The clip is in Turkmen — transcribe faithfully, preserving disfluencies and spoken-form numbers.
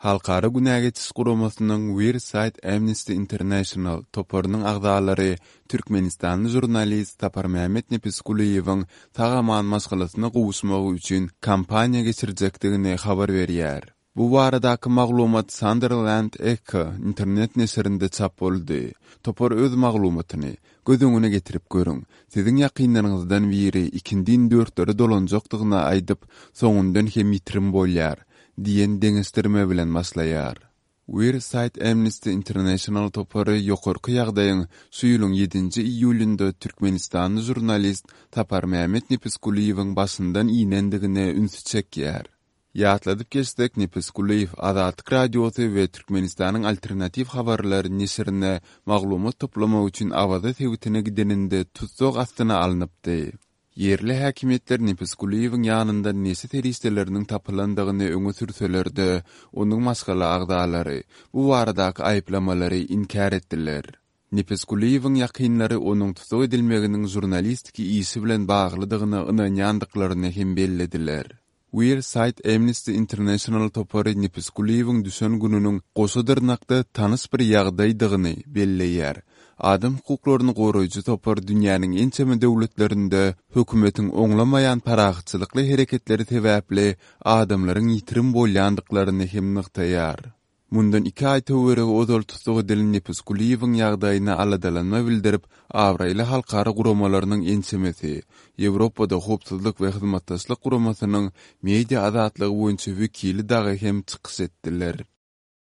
Halkara Günägeçis guramasynyň Website Amnesty International toporunyň agdalary Türkmenistanly jurnalist Tapar Mehmet Nepeskuliýewiň tagaman maskalasyny gowuşmagy üçin kampaniýa geçirjekdigini habar berýär. Bu baradaky maglumat Sunderland Echo internet neşrinde çap boldy. Topor öz maglumatyny gözüňüne getirip görüň. Siziň ýakynlaryňyzdan biri ikindin dörtleri dolanjakdygyna aýdyp, soňundan hem mitrim bolýar diýen deňestirme bilen maslaýar. Website Amnesty International topory ýokarky ýagdaýyň suýulyň ýedinji iýulynda Türkmenistanly jurnalist Tapar Mehmet Nepeskuliýewiň başyndan iýnendigine ünsü çekýär. Ýatladyp geçsek, Nepeskuliýew Azatlyk radiosy we Türkmenistanyň alternativ habarlary neşrine maglumat toplamak üçin awaza tewitine gideninde tutsok astyna alınıpdy. Yerli häkimetler Nepeskuliýewiň ýanynda nesi teristleriniň tapylandygyny öňe sürseler-de, onuň maskala agdalary bu baradaky aýplamalary inkar etdiler. Nepeskuliýewiň ýakynlary onuň tutsok edilmeginiň jurnalistiki ýyşy bilen baglydygyny ynanýandyklaryny hem bellediler. Website Amnesty International topory Nepeskuliýewiň düşen gününiň goşa dyrnakda tanys bir ýagdaýdygyny belleýär. Adam hukuklaryny goraýjy topar dünýäniň ençeme döwletlerinde hökümetiň oňlamaýan parahatçylykly hereketleri sebäpli adamlaryň ýitirim bolýandyklaryny hem nyktaýar. Mundan iki aý töwere odol tutsok edilen Nepeskuliýewiň ýagdaýyna aladalanma bildirip, Awraýly halkara guramalarynyň ençemesi, Ýewropada howpsuzlyk we hyzmatdaşlyk guramasynyň media azatlygy boýunça wekili dagy hem çykyş etdiler.